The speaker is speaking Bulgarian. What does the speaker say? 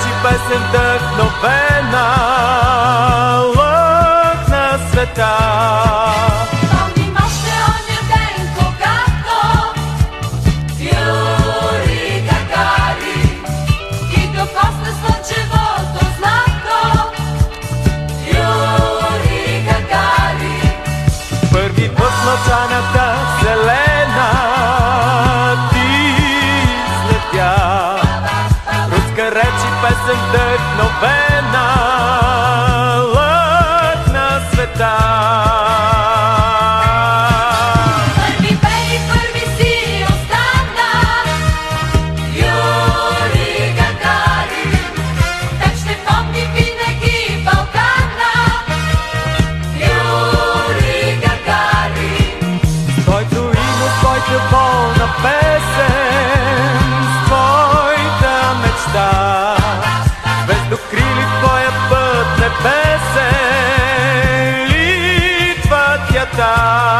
речи песен вдъхновена, лък на света. Помним още оня ден, когато Юрий Гагарин и докосна слънчевото злато. Юрий Гагарин Първи път в мълчаната вселена ти слетя. Руска речи песен вдъхновена, лък на света. първи бе и първи си остана. Юрий Гагарин так ще помни винаги Балкана. Юрий Гагарин С твоето име, с твоята болна песен, с твоята мечта, звездокрили твоя път небесен, литва тя.